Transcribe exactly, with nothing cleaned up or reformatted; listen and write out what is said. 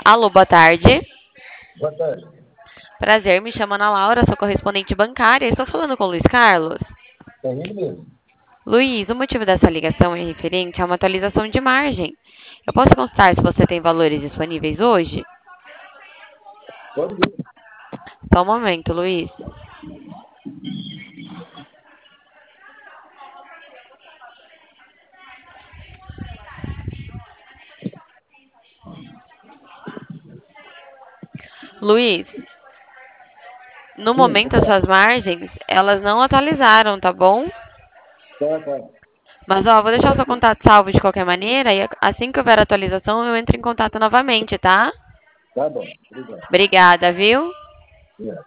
Alô, boa tarde. Boa tarde. Prazer, me chamo Ana Laura, sou correspondente bancária. Estou falando com o Luiz Carlos. É ele mesmo. Luiz, o motivo dessa ligação é referente a uma atualização de margem. Eu posso consultar se você tem valores disponíveis hoje? Pode ver. Só um momento, Luiz. Luiz, no Sim, momento as suas margens, elas não atualizaram, tá bom? tá, tá. Mas ó, vou deixar o seu contato salvo de qualquer maneira e assim que houver atualização eu entro em contato novamente, tá? Tá bom. Obrigado. Obrigada, viu? Obrigado.